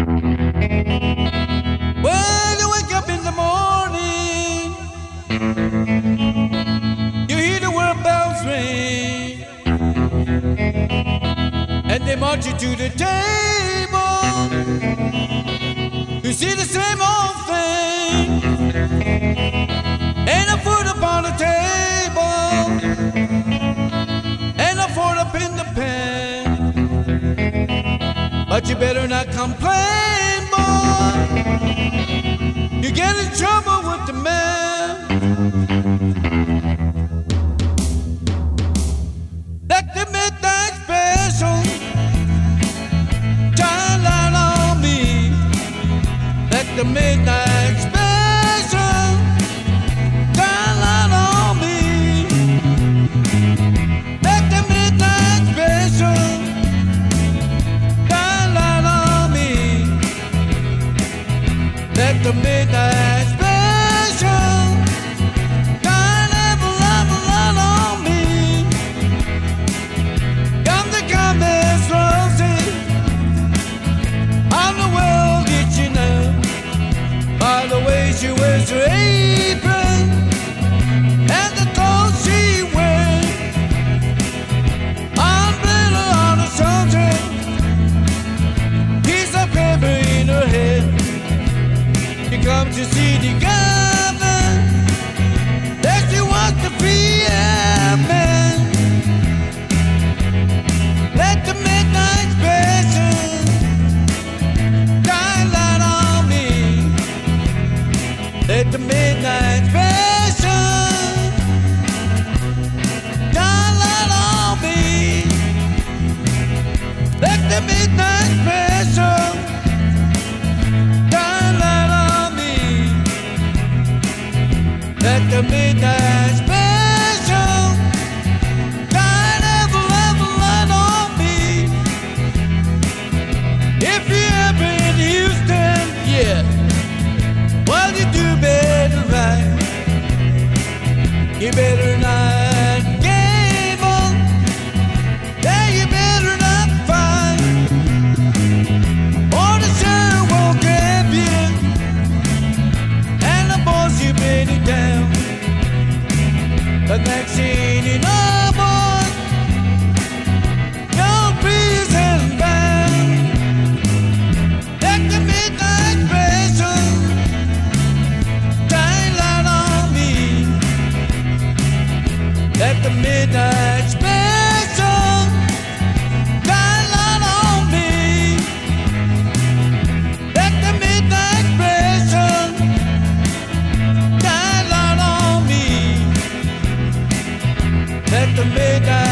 When you wake up in the morning, you hear the world bells ring, and they march you to the table. You see the same old thing, ain't a food upon the table, ain't a food up in the pen. But you better not complain, boy. You get in trouble with the man. Let the midnight special shine light on me. Let the midnight special shine light on me. Let the midnight special shine light on me. Let the midnight special shine ever light on me. Come to come, Miss Rosie. I'm the world that you know by the way she wears her apron and the clothes she wears. I'm glitter on her shoulder, piece of paper in her head. She comes to see the governor, that she wants to be a man. Let the midnight special shine light on me. Let the midnight special shine light on me. Let the midnight special shine light on me. Let the midnight special shine ever light on me. If you're ever in Houston, yeah, well, you do better right. You better not gamble. Yeah, you better not fight. Or the sheriff won't grab you, and the boss you bring it down. But next thing you know, boy, you're prison bound. Let the midnight special shine light on me. Let the midnight special shine light on me. Let the midnight special shine light on me. Let the midnight